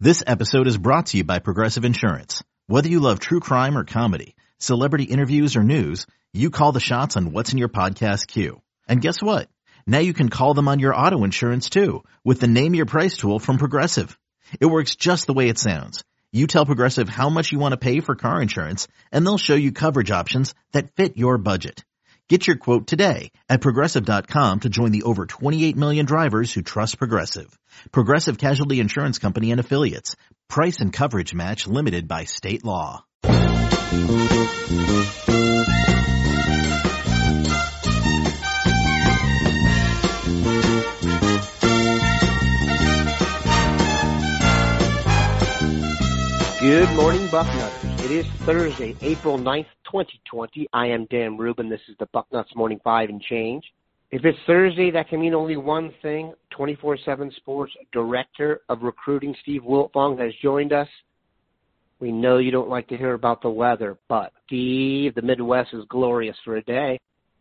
This episode is brought to you by Progressive Insurance. Whether you love true crime or comedy, celebrity interviews or news, you call the shots on what's in your podcast queue. And guess what? Now you can call them on your auto insurance too with the Name Your Price tool from Progressive. It works just the way it sounds. You tell Progressive how much you want to pay for car insurance, and they'll show you coverage options that fit your budget. Get your quote today at Progressive.com to join the over 28 million drivers who trust Progressive. Progressive Casualty Insurance Company and Affiliates. Price and coverage match limited by state law. Good morning, Bucknutters. It is Thursday, April 9th, 2020. I am Dan Rubin. This is the Bucknuts Morning 5 and change. If it's Thursday, that can mean only one thing. 24/7 Sports Director of Recruiting, Steve Wiltfong, has joined us. We know you don't like to hear about the weather, but Steve, the Midwest is glorious for a day.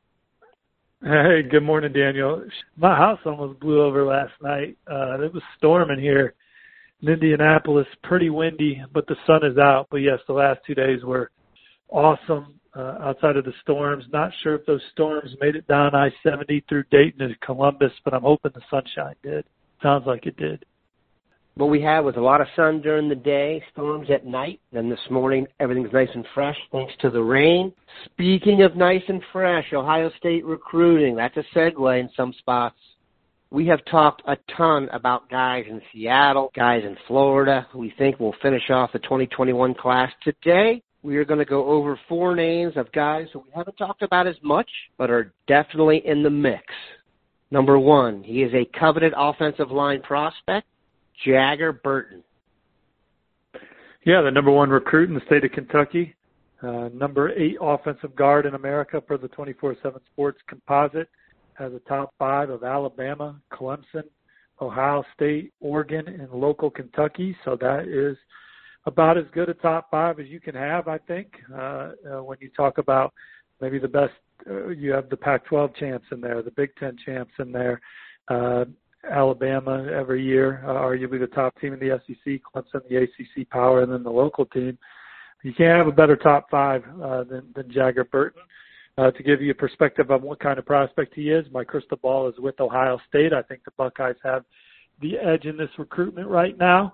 Hey, good morning, Daniel. My house almost blew over last night. It was storming here in Indianapolis, pretty windy, but the sun is out. But yes, the last 2 days were awesome outside of the storms. Not sure if those storms made it down I-70 through Dayton and Columbus, but I'm hoping the sunshine did. Sounds like it did. What we had was a lot of sun during the day, storms at night. Then this morning, everything's nice and fresh thanks to the rain. Speaking of nice and fresh, Ohio State recruiting. That's a segue in some spots. We have talked a ton about guys in Seattle, guys in Florida who we think will finish off the 2021 class. Today, we are going to go over 4 names of guys who we haven't talked about as much, but are definitely in the mix. Number 1, he is a coveted offensive line prospect, Jagger Burton. Yeah, the number 1 recruit in the state of Kentucky, number 8 offensive guard in America per the 24/7 Sports Composite. Has a top 5 of Alabama, Clemson, Ohio State, Oregon, and local Kentucky. So that is about as good a top 5 as you can have, I think. When you talk about maybe the best, you have the Pac-12 champs in there, the Big Ten champs in there. Alabama every year, arguably the top team in the SEC, Clemson, the ACC Power, and then the local team. You can't have a better top 5 than Jagger Burton. To give you a perspective on what kind of prospect he is, my crystal ball is with Ohio State. I think the Buckeyes have the edge in this recruitment right now.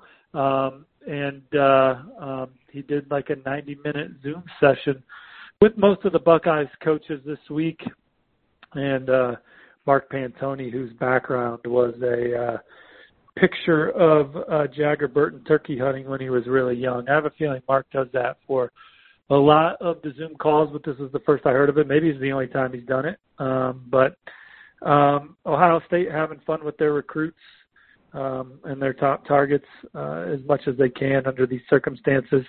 He did like a 90-minute Zoom session with most of the Buckeyes coaches this week. And Mark Pantoni, whose background was a picture of Jagger Burton turkey hunting when he was really young. I have a feeling Mark does that for a lot of the Zoom calls, but this is the first I heard of it. Maybe it's the only time he's done it. But Ohio State having fun with their recruits and their top targets as much as they can under these circumstances.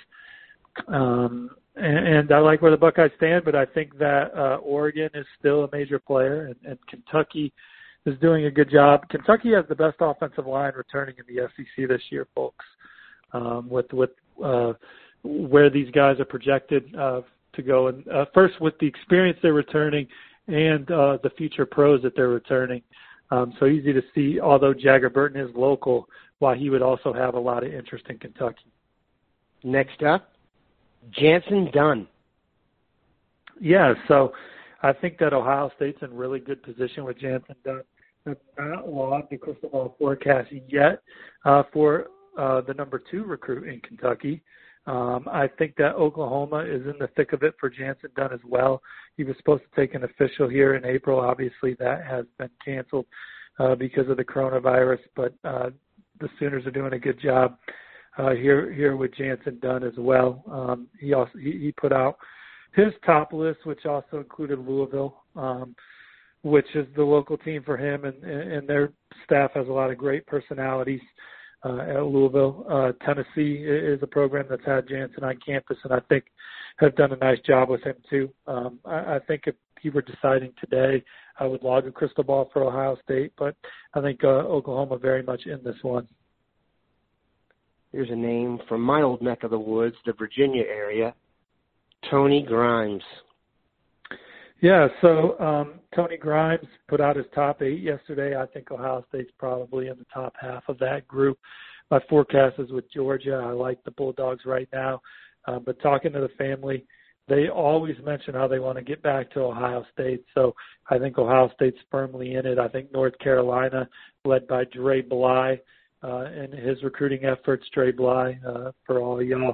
And I like where the Buckeyes stand, but I think that Oregon is still a major player, and Kentucky is doing a good job. Kentucky has the best offensive line returning in the SEC this year, folks, with where these guys are projected to go. And first, with the experience they're returning and the future pros that they're returning. So easy to see, although Jagger Burton is local, why he would also have a lot of interest in Kentucky. Next up, Jansen Dunn. Yeah, so I think that Ohio State's in really good position with Jansen Dunn. It's not logged the crystal ball forecast yet for the number 2 recruit in Kentucky. I think that Oklahoma is in the thick of it for Jansen Dunn as well. He was supposed to take an official here in April. Obviously, that has been canceled because of the coronavirus, but the Sooners are doing a good job here with Jansen Dunn as well. He put out his top list, which also included Louisville, which is the local team for him, and their staff has a lot of great personalities. At Louisville. Tennessee is a program that's had Jansen on campus, and I think have done a nice job with him too. I think if he were deciding today, I would log a crystal ball for Ohio State, but I think Oklahoma very much in this one. Here's a name from my old neck of the woods, the Virginia area, Tony Grimes. Yeah, so Tony Grimes put out his top 8 yesterday. I think Ohio State's probably in the top half of that group. my forecast is with Georgia. I like the Bulldogs right now. But talking to the family, they always mention how they want to get back to Ohio State. So I think Ohio State's firmly in it. I think North Carolina, led by Dre Bly, and his recruiting efforts, Dre Bly, for all y'all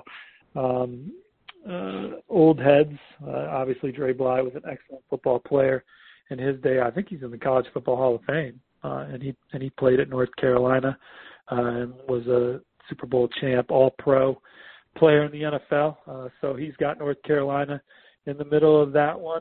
old heads. Obviously, Dre Bly was an excellent football player in his day. I think he's in the College Football Hall of Fame, and he played at North Carolina and was a Super Bowl champ, All-Pro player in the NFL. So he's got North Carolina in the middle of that one.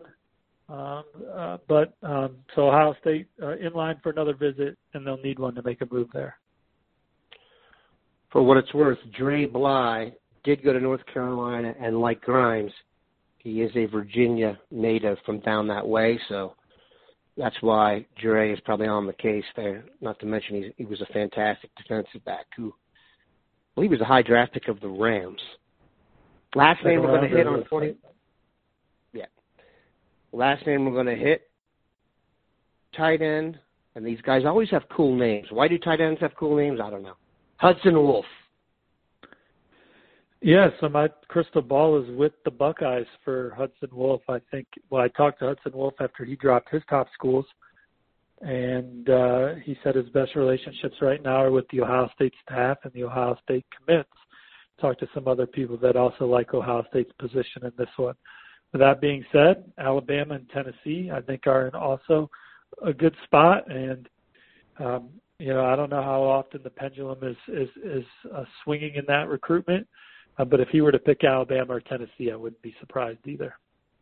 So Ohio State in line for another visit, and they'll need one to make a move there. For what it's worth, Dre Bly did go to North Carolina, and like Grimes, he is a Virginia native from down that way, so that's why Dre is probably on the case there. Not to mention he was a fantastic defensive back who I believe he was a high draft pick of the Rams. Last name we're going to hit on 40. Yeah. Last name we're going to hit, tight end, and these guys always have cool names. Why do tight ends have cool names? I don't know. Hudson Wolf. Yeah, so my crystal ball is with the Buckeyes for Hudson Wolf. I think, I talked to Hudson Wolf after he dropped his top schools, and he said his best relationships right now are with the Ohio State staff and the Ohio State commits. Talked to some other people that also like Ohio State's position in this one. With that being said, Alabama and Tennessee, I think, are in also a good spot, and I don't know how often the pendulum is swinging in that recruitment. But if he were to pick Alabama or Tennessee, I wouldn't be surprised either.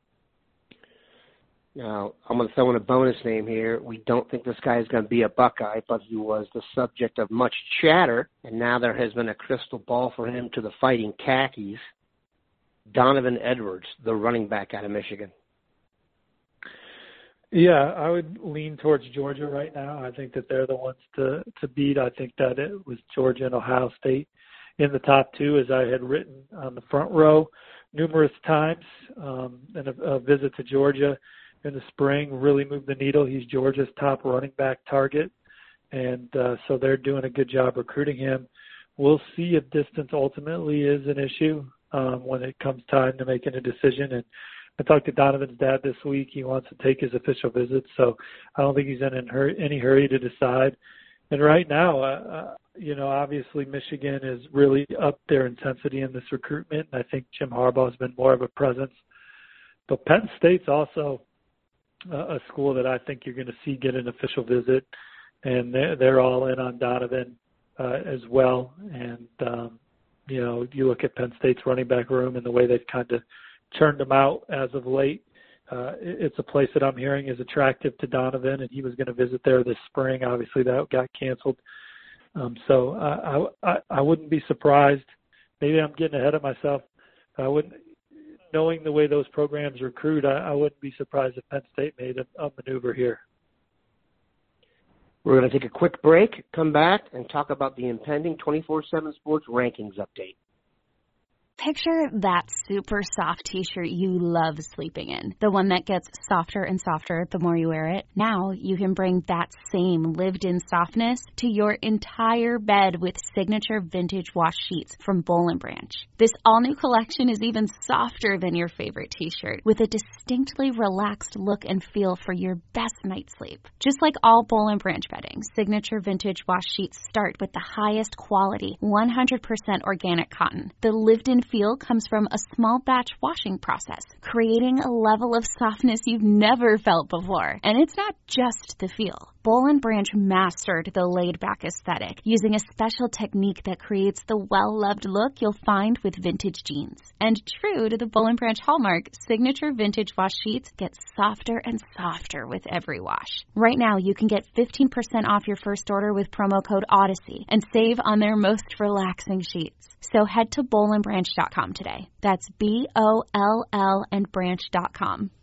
Now, I'm going to throw in a bonus name here. We don't think this guy is going to be a Buckeye, but he was the subject of much chatter, and now there has been a crystal ball for him to the Fighting Khakis. Donovan Edwards, the running back out of Michigan. Yeah, I would lean towards Georgia right now. I think that they're the ones to beat. I think that it was Georgia and Ohio State in the top two, as I had written on the front row numerous times. And a visit to Georgia in the spring really moved the needle. He's Georgia's top running back target, and so they're doing a good job recruiting him. We'll see if distance ultimately is an issue when it comes time to making a decision. And I talked to Donovan's dad this week. He wants to take his official visit, so I don't think he's in any hurry to decide. And right now, obviously Michigan is really up their intensity in this recruitment, and I think Jim Harbaugh has been more of a presence. But Penn State's also a school that I think you're going to see get an official visit, and they're all in on Donovan as well. And, you look at Penn State's running back room and the way they've kind of churned them out as of late. It's a place that I'm hearing is attractive to Donovan, and he was going to visit there this spring. Obviously, that got canceled. So I wouldn't be surprised. Maybe I'm getting ahead of myself. Knowing the way those programs recruit, I wouldn't be surprised if Penn State made a maneuver here. We're going to take a quick break, come back, and talk about the impending 24/7 Sports Rankings update. Picture that super soft t-shirt you love sleeping in. The one that gets softer and softer the more you wear it. Now you can bring that same lived-in softness to your entire bed with signature vintage wash sheets from Boll & Branch. This all-new collection is even softer than your favorite t-shirt, with a distinctly relaxed look and feel for your best night's sleep. Just like all Boll & Branch bedding, signature vintage wash sheets start with the highest quality, 100% organic cotton. The lived-in feel comes from a small batch washing process, creating a level of softness you've never felt before. And it's not just the feel. Boll & Branch mastered the laid-back aesthetic using a special technique that creates the well-loved look you'll find with vintage jeans. And true to the Boll & Branch hallmark, signature vintage wash sheets get softer and softer with every wash. Right now, you can get 15% off your first order with promo code Odyssey and save on their most relaxing sheets. So head to bollandbranch.com today. That's BOLL and branch.com.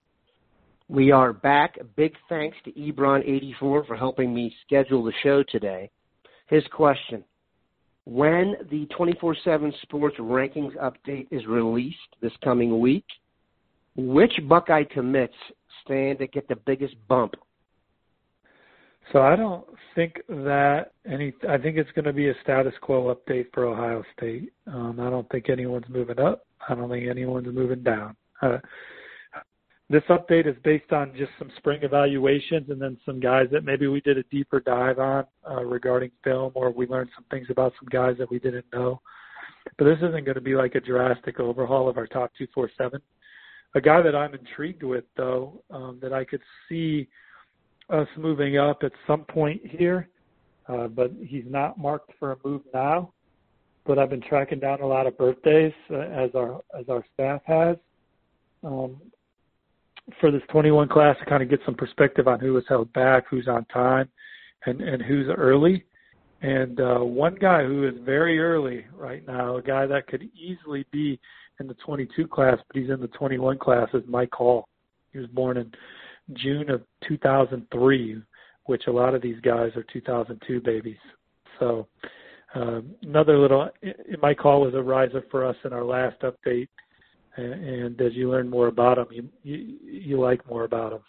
We are back. Big thanks to Ebron84 for helping me schedule the show today. His question: when the 24/7 Sports Rankings update is released this coming week, which Buckeye commits stand to get the biggest bump? So I don't think that I think it's going to be a status quo update for Ohio State. I don't think anyone's moving up. I don't think anyone's moving down. This update is based on just some spring evaluations and then some guys that maybe we did a deeper dive on regarding film, or we learned some things about some guys that we didn't know. But this isn't going to be like a drastic overhaul of our top 247. A guy that I'm intrigued with, though, that I could see us moving up at some point here, but he's not marked for a move now. But I've been tracking down a lot of birthdays as our staff has for this 21 class to kind of get some perspective on who was held back, who's on time, and who's early. And one guy who is very early right now, a guy that could easily be in the 22 class, but he's in the 21 class, is Mike Hall. He was born in June of 2003, which a lot of these guys are 2002 babies. So another little, Mike Hall was a riser for us in our last update. And as you learn more about him, you like more about him.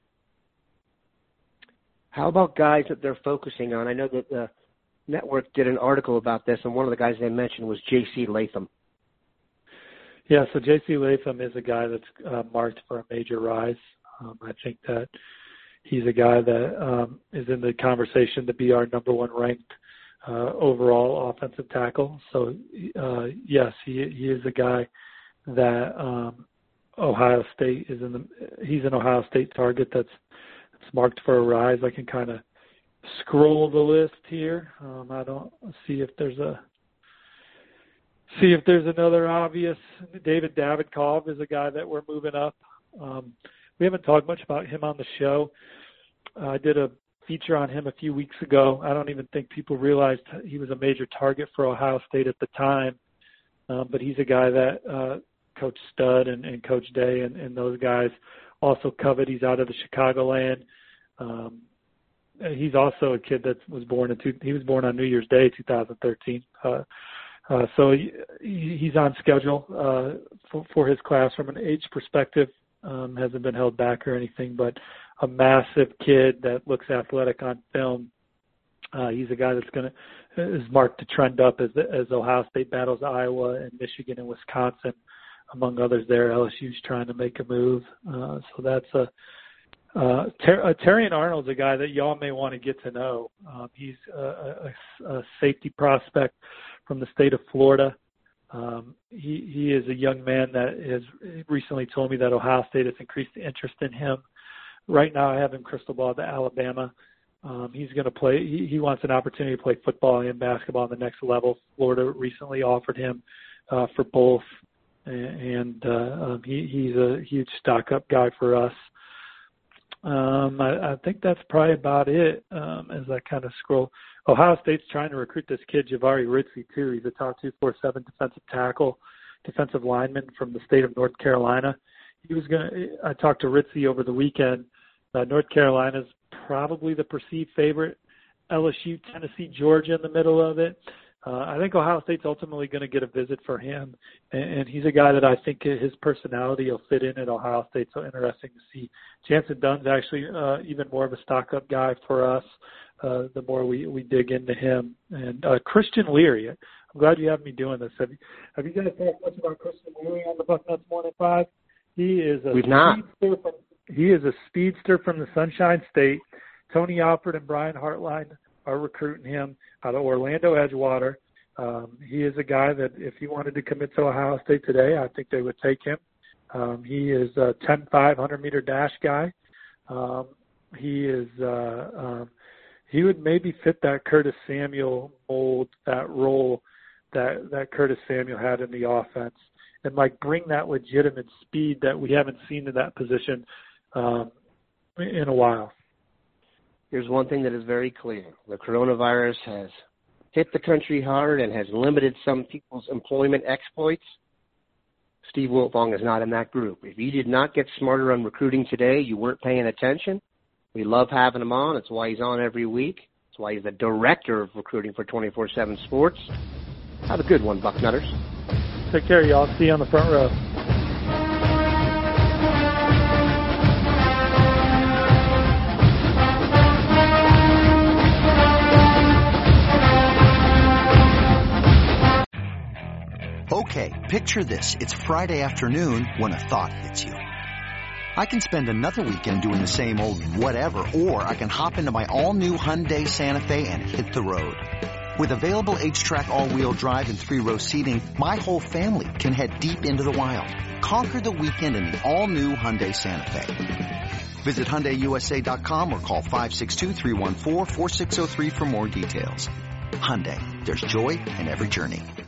How about guys that they're focusing on? I know that the network did an article about this, and one of the guys they mentioned was J.C. Latham. Yeah, so J.C. Latham is a guy that's marked for a major rise. I think that he's a guy that is in the conversation to be our number one ranked overall offensive tackle. So, yes, he is a guy that Ohio State he's an Ohio State target that's marked for a rise. I can kind of scroll the list here. I don't see if there's another obvious. David Davidkov is a guy that we're moving up. We haven't talked much about him on the show. I did a feature on him a few weeks ago. I don't even think people realized he was a major target for Ohio State at the time. But he's a guy that Coach Stud and Coach Day and those guys also covet. He's out of the Chicagoland. He's also a kid that was born he was born on New Year's Day, 2013. So he's on schedule for his class from an age perspective. Hasn't been held back or anything, but a massive kid that looks athletic on film. He's a guy that's is marked to trend up as Ohio State battles Iowa and Michigan and Wisconsin, among others there. LSU's trying to make a move. So that's Terrion Arnold's a guy that y'all may want to get to know. He's a safety prospect from the state of Florida. He is a young man that has recently told me that Ohio State has increased the interest in him. Right now I have him crystal ball to Alabama. He's going to play. He wants an opportunity to play football and basketball on the next level. Florida recently offered him for both, and he's a huge stock-up guy for us. I think that's probably about it as I kind of scroll. Ohio State's trying to recruit this kid, Javari Ritzie, too. He's a top 247 defensive tackle, defensive lineman from the state of North Carolina. I talked to Ritzie over the weekend. North Carolina's probably the perceived favorite. LSU, Tennessee, Georgia in the middle of it. I think Ohio State's ultimately going to get a visit for him, and he's a guy that I think his personality will fit in at Ohio State, so interesting to see. Jansen Dunn's actually even more of a stock-up guy for us the more we dig into him. And Christian Leary, I'm glad you have me doing this. Have you guys talked much about Christian Leary on the Bucknuts Morning 5? He is a speedster from the Sunshine State. Tony Alford and Brian Hartline are recruiting him out of Orlando Edgewater. He is a guy that if he wanted to commit to Ohio State today, I think they would take him. He is a 10.5 100-meter dash guy. He would maybe fit that Curtis Samuel mold, that role that Curtis Samuel had in the offense, and bring that legitimate speed that we haven't seen in that position in a while. Here's one thing that is very clear. The coronavirus has hit the country hard and has limited some people's employment exploits. Steve Wiltfong is not in that group. If you did not get smarter on recruiting today, you weren't paying attention. We love having him on. It's why he's on every week. It's why he's the director of recruiting for 24/7 Sports. Have a good one, Bucknutters. Take care, y'all. See you on the front row. Okay, picture this. It's Friday afternoon when a thought hits you. I can spend another weekend doing the same old whatever, or I can hop into my all-new Hyundai Santa Fe and hit the road. With available H-Track all-wheel drive and 3-row seating, my whole family can head deep into the wild. Conquer the weekend in the all-new Hyundai Santa Fe. Visit HyundaiUSA.com or call 562-314-4603 for more details. Hyundai, there's joy in every journey.